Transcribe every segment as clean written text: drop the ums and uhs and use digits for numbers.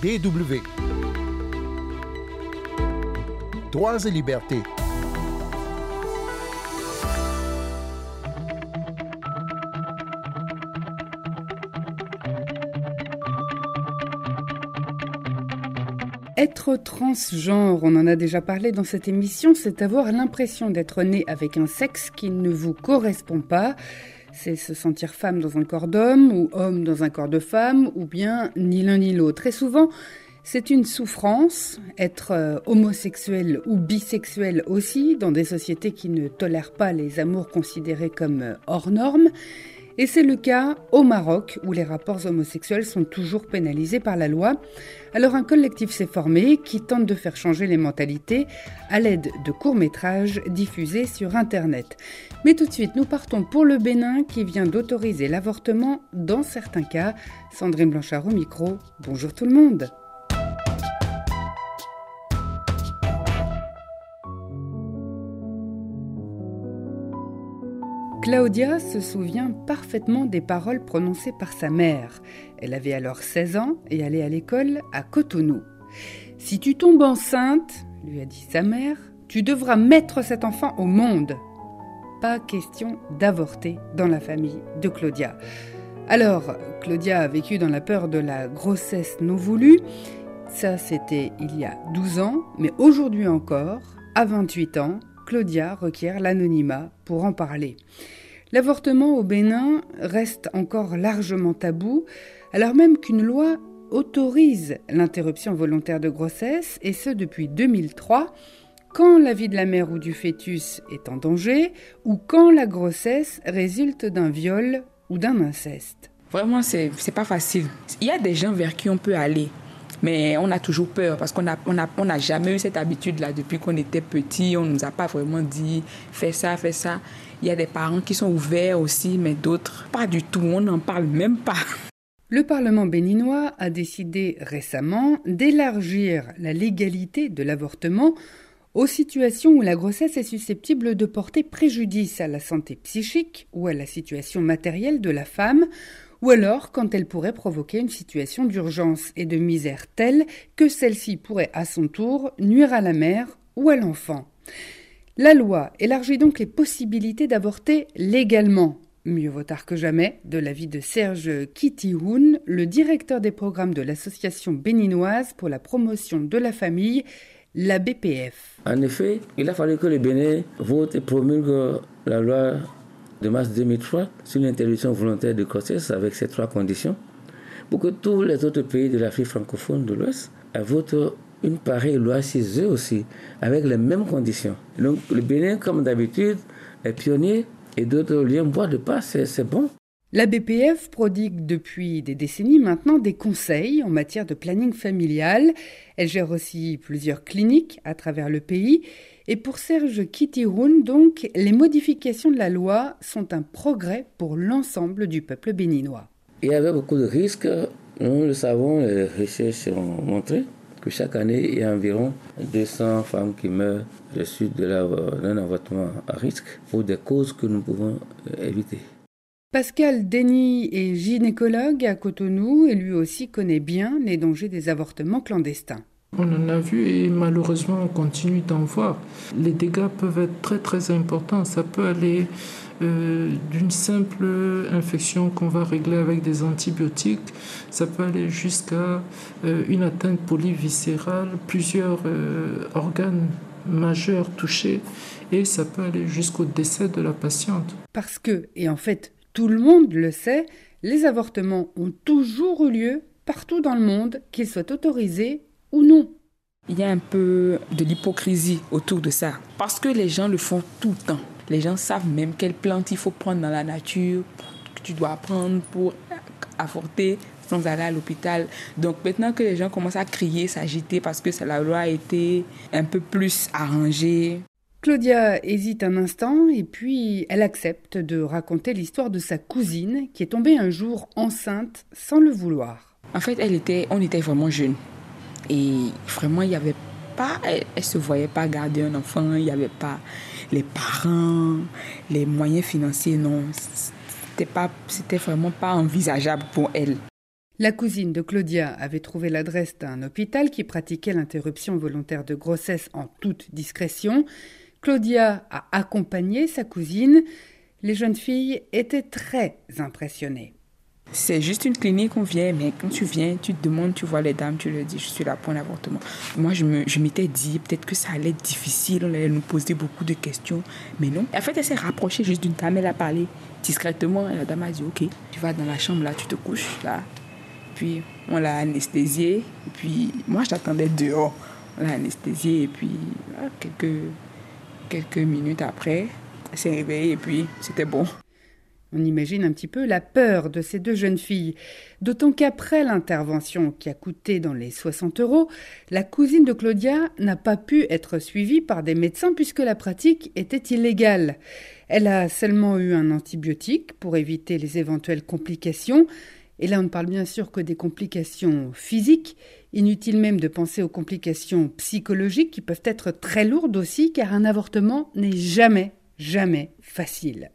DW. Droits et libertés. Être transgenre, on en a déjà parlé dans cette émission, c'est avoir l'impression d'être né avec un sexe qui ne vous correspond pas. C'est se sentir femme dans un corps d'homme ou homme dans un corps de femme, ou bien ni l'un ni l'autre. Très souvent, c'est une souffrance, être homosexuel ou bisexuel aussi, dans des sociétés qui ne tolèrent pas les amours considérés comme hors normes. Et c'est le cas au Maroc, où les rapports homosexuels sont toujours pénalisés par la loi. Alors un collectif s'est formé qui tente de faire changer les mentalités à l'aide de courts-métrages diffusés sur Internet. Mais tout de suite, nous partons pour le Bénin qui vient d'autoriser l'avortement dans certains cas. Sandrine Blanchard au micro. Bonjour tout le monde. Claudia se souvient parfaitement des paroles prononcées par sa mère. Elle avait alors 16 ans et allait à l'école à Cotonou. « Si tu tombes enceinte, lui a dit sa mère, tu devras mettre cet enfant au monde. » Pas question d'avorter dans la famille de Claudia. Alors, Claudia a vécu dans la peur de la grossesse non voulue. Ça, c'était il y a 12 ans, mais aujourd'hui encore, à 28 ans, Claudia requiert l'anonymat pour en parler. L'avortement au Bénin reste encore largement tabou, alors même qu'une loi autorise l'interruption volontaire de grossesse, et ce depuis 2003, quand la vie de la mère ou du fœtus est en danger, ou quand la grossesse résulte d'un viol ou d'un inceste. Vraiment, c'est pas facile. Il y a des gens vers qui on peut aller. Mais on a toujours peur parce qu'on n'a jamais eu cette habitude-là depuis qu'on était petit. On ne nous a pas vraiment dit « fais ça, fais ça ». Il y a des parents qui sont ouverts aussi, mais d'autres, pas du tout. On n'en parle même pas. Le Parlement béninois a décidé récemment d'élargir la légalité de l'avortement aux situations où la grossesse est susceptible de porter préjudice à la santé psychique ou à la situation matérielle de la femme, ou alors quand elle pourrait provoquer une situation d'urgence et de misère telle que celle-ci pourrait à son tour nuire à la mère ou à l'enfant. La loi élargit donc les possibilités d'avorter légalement. Mieux vaut tard que jamais, de l'avis de Serge Kitihoun, le directeur des programmes de l'association béninoise pour la promotion de la famille, la BPF. En effet, il a fallu que le Bénin vote et promulgue la loi de mars 2003 sur l'interruption volontaire de grossesse avec ces 3 conditions pour que tous les autres pays de l'Afrique francophone de l'Ouest votent une pareille loi chez eux aussi avec les mêmes conditions. Donc le Bénin, comme d'habitude, est pionnier et d'autres liens bois de pas, c'est bon. La BPF prodigue depuis des décennies maintenant des conseils en matière de planning familial. Elle gère aussi plusieurs cliniques à travers le pays. Et pour Serge Kitihoun, donc, les modifications de la loi sont un progrès pour l'ensemble du peuple béninois. Il y avait beaucoup de risques. Nous le savons, les recherches ont montré que chaque année, il y a environ 200 femmes qui meurent de suite d'un avortement à risque pour des causes que nous pouvons éviter. Pascal Denis est gynécologue à Cotonou et lui aussi connaît bien les dangers des avortements clandestins. On en a vu et malheureusement on continue d'en voir. Les dégâts peuvent être très très importants. Ça peut aller d'une simple infection qu'on va régler avec des antibiotiques. Ça peut aller jusqu'à une atteinte polyviscérale, plusieurs organes majeurs touchés et ça peut aller jusqu'au décès de la patiente. Parce que, et en fait tout le monde le sait, les avortements ont toujours eu lieu partout dans le monde, qu'ils soient autorisés ou non. Il y a un peu de l'hypocrisie autour de ça. Parce que les gens le font tout le temps. Les gens savent même quelles plantes il faut prendre dans la nature, que tu dois prendre pour avorter sans aller à l'hôpital. Donc maintenant que les gens commencent à crier, s'agiter parce que la loi a été un peu plus arrangée. Claudia hésite un instant et puis elle accepte de raconter l'histoire de sa cousine qui est tombée un jour enceinte sans le vouloir. En fait, on était vraiment jeunes. Et vraiment, il n'y avait pas, elle ne se voyait pas garder un enfant, il n'y avait pas les parents, les moyens financiers, non. C'était vraiment pas envisageable pour elle. La cousine de Claudia avait trouvé l'adresse d'un hôpital qui pratiquait l'interruption volontaire de grossesse en toute discrétion. Claudia a accompagné sa cousine. Les jeunes filles étaient très impressionnées. C'est juste une clinique, on vient, mais quand tu viens, tu te demandes, tu vois les dames, tu leur dis, je suis là pour un avortement. Moi, je m'étais dit, peut-être que ça allait être difficile, on allait nous poser beaucoup de questions, mais non. En fait, elle s'est rapprochée juste d'une dame, elle a parlé discrètement, et la dame a dit, ok, tu vas dans la chambre, là, tu te couches, là. Puis, on l'a anesthésiée, et puis, moi, j'attendais dehors. On l'a anesthésiée, et puis, là, quelques minutes après, elle s'est réveillée, et puis, c'était bon. On imagine un petit peu la peur de ces deux jeunes filles, d'autant qu'après l'intervention qui a coûté dans les 60 €, la cousine de Claudia n'a pas pu être suivie par des médecins puisque la pratique était illégale. Elle a seulement eu un antibiotique pour éviter les éventuelles complications. Et là, on ne parle bien sûr que des complications physiques. Inutile même de penser aux complications psychologiques qui peuvent être très lourdes aussi, car un avortement n'est jamais facile.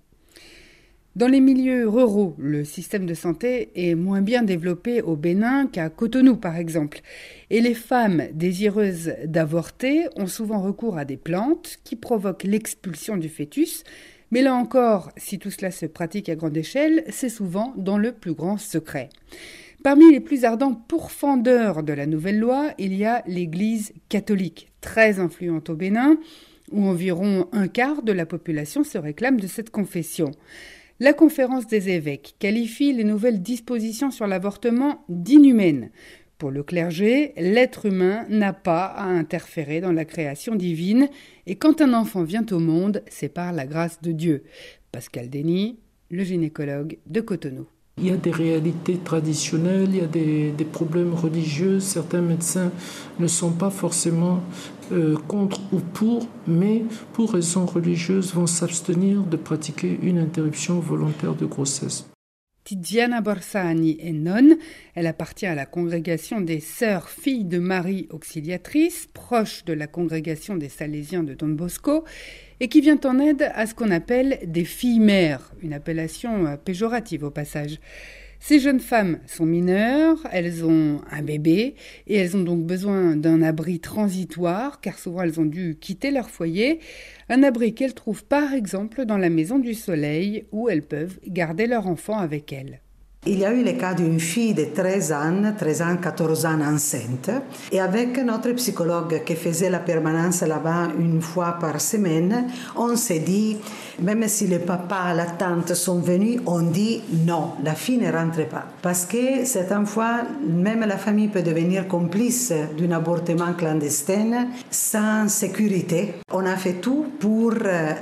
Dans les milieux ruraux, le système de santé est moins bien développé au Bénin qu'à Cotonou, par exemple. Et les femmes désireuses d'avorter ont souvent recours à des plantes qui provoquent l'expulsion du fœtus. Mais là encore, si tout cela se pratique à grande échelle, c'est souvent dans le plus grand secret. Parmi les plus ardents pourfendeurs de la nouvelle loi, il y a l'Église catholique, très influente au Bénin, où environ un quart de la population se réclame de cette confession. La conférence des évêques qualifie les nouvelles dispositions sur l'avortement d'inhumaines. Pour le clergé, l'être humain n'a pas à interférer dans la création divine et quand un enfant vient au monde, c'est par la grâce de Dieu. Pascal Denis, le gynécologue de Cotonou. Il y a des réalités traditionnelles, il y a des problèmes religieux. Certains médecins ne sont pas forcément contre ou pour, mais pour raisons religieuses vont s'abstenir de pratiquer une interruption volontaire de grossesse. Tiziana Borsani est nonne. Elle appartient à la congrégation des Sœurs Filles de Marie Auxiliatrices, proche de la congrégation des Salésiens de Don Bosco, et qui vient en aide à ce qu'on appelle des filles-mères, une appellation péjorative au passage. Ces jeunes femmes sont mineures, elles ont un bébé et elles ont donc besoin d'un abri transitoire car souvent elles ont dû quitter leur foyer, un abri qu'elles trouvent par exemple dans la Maison du Soleil où elles peuvent garder leur enfant avec elles. Il y a eu le cas d'une fille de 13 ans, 14 ans enceinte. Et avec notre psychologue qui faisait la permanence là-bas une fois par semaine, on s'est dit, même si le papa, la tante sont venus, on dit non, la fille ne rentre pas. Parce que certaines fois, même la famille peut devenir complice d'un avortement clandestin sans sécurité. On a fait tout pour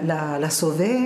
la sauver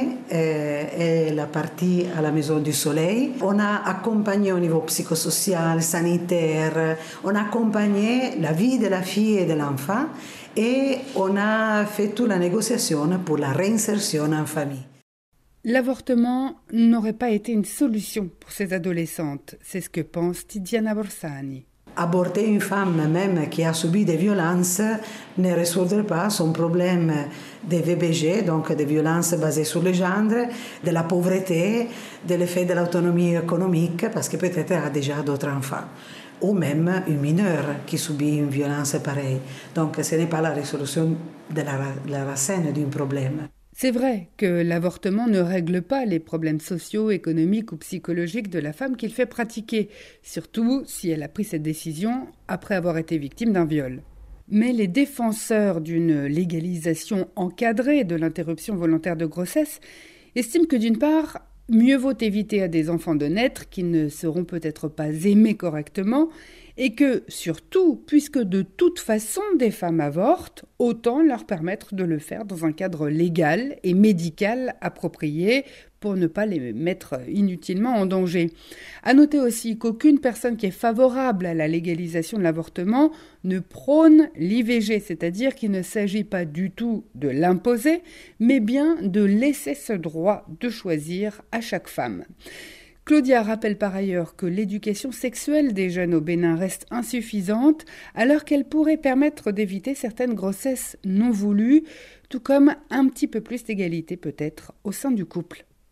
et la partie à la Maison du Soleil. On a accompagné au niveau psychosocial, sanitaire, on a accompagné la vie de la fille et de l'enfant et on a fait toute la négociation pour la réinsertion en famille. L'avortement n'aurait pas été une solution pour ces adolescentes, c'est ce que pense Tiziana Borsani. Aborter une femme même qui a subi des violences ne résoudrait pas son problème de VBG, donc des violences basées sur le genre, de la pauvreté, de l'effet de l'autonomie économique, parce que peut-être elle a déjà d'autres enfants, ou même une mineure qui subit une violence pareille. Donc ce n'est pas la résolution de la racine d'un problème. C'est vrai que l'avortement ne règle pas les problèmes sociaux, économiques ou psychologiques de la femme qu'il fait pratiquer, surtout si elle a pris cette décision après avoir été victime d'un viol. Mais les défenseurs d'une légalisation encadrée de l'interruption volontaire de grossesse estiment que d'une part, mieux vaut éviter à des enfants de naître qui ne seront peut-être pas aimés correctement et que, surtout, puisque de toute façon des femmes avortent, autant leur permettre de le faire dans un cadre légal et médical approprié pour ne pas les mettre inutilement en danger. À noter aussi qu'aucune personne qui est favorable à la légalisation de l'avortement ne prône l'IVG, c'est-à-dire qu'il ne s'agit pas du tout de l'imposer, mais bien de laisser ce droit de choisir à chaque femme. Claudia rappelle par ailleurs que l'éducation sexuelle des jeunes au Bénin reste insuffisante, alors qu'elle pourrait permettre d'éviter certaines grossesses non voulues, tout comme un petit peu plus d'égalité peut-être au sein du couple.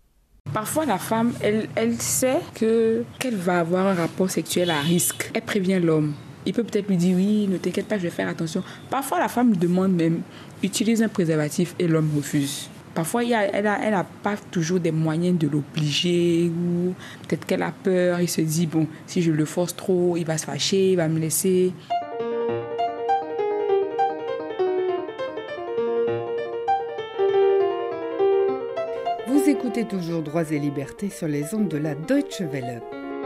Parfois, la femme, elle sait qu'elle va avoir un rapport sexuel à risque. Elle prévient l'homme. Il peut peut-être lui dire, oui, ne t'inquiète pas, je vais faire attention. Parfois, la femme lui demande même, utilise un préservatif et l'homme refuse. Parfois, elle a pas toujours des moyens de l'obliger ou peut-être qu'elle a peur. Il se dit, bon, si je le force trop, il va se fâcher, il va me laisser. Vous écoutez toujours Droits et Libertés sur les ondes de la Deutsche Welle.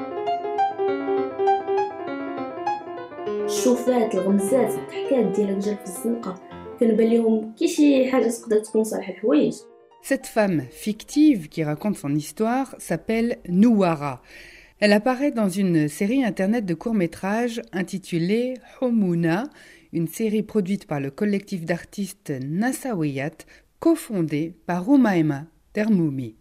الشوفات الغمزات الحكايات ديال الرجال في الزنقه كنبان لهم كي شي حاجه تقدر تكون صالح الحوايج. Cette femme fictive qui raconte son histoire s'appelle Nouara. Elle apparaît dans une série internet de courts-métrages intitulée Homouna, une série produite par le collectif d'artistes Nassawiyat, cofondé par Roumaima Dermoumi.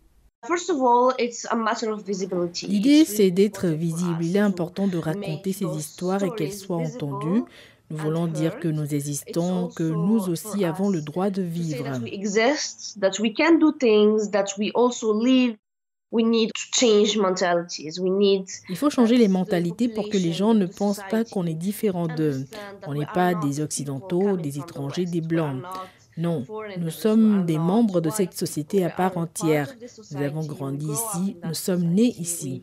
L'idée, c'est d'être visible. Il est important de raconter ces histoires et qu'elles soient entendues. Nous voulons dire que nous existons, que nous aussi avons le droit de vivre. Il faut changer les mentalités pour que les gens ne pensent pas qu'on est différent d'eux. On n'est pas des Occidentaux, des étrangers, des Blancs. Non, nous sommes des membres de cette société à part entière. Nous avons grandi ici, nous sommes nés ici.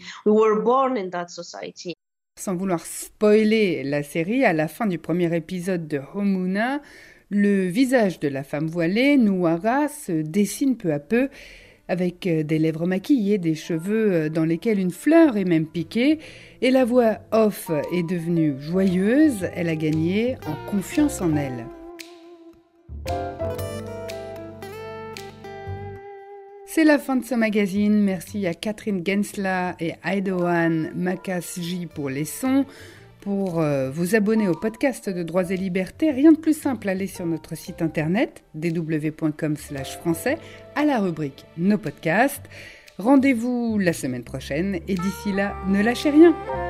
Sans vouloir spoiler la série, à la fin du premier épisode de Homouna, le visage de la femme voilée, Nouara, se dessine peu à peu avec des lèvres maquillées, des cheveux dans lesquels une fleur est même piquée, et la voix off est devenue joyeuse, elle a gagné en confiance en elle. C'est la fin de ce magazine. Merci à Catherine Gensla et Aidoan Makasji pour les sons. Pour vous abonner au podcast de Droits et Libertés, rien de plus simple, allez sur notre site internet www.com/français à la rubrique Nos podcasts. Rendez-vous la semaine prochaine et d'ici là, ne lâchez rien.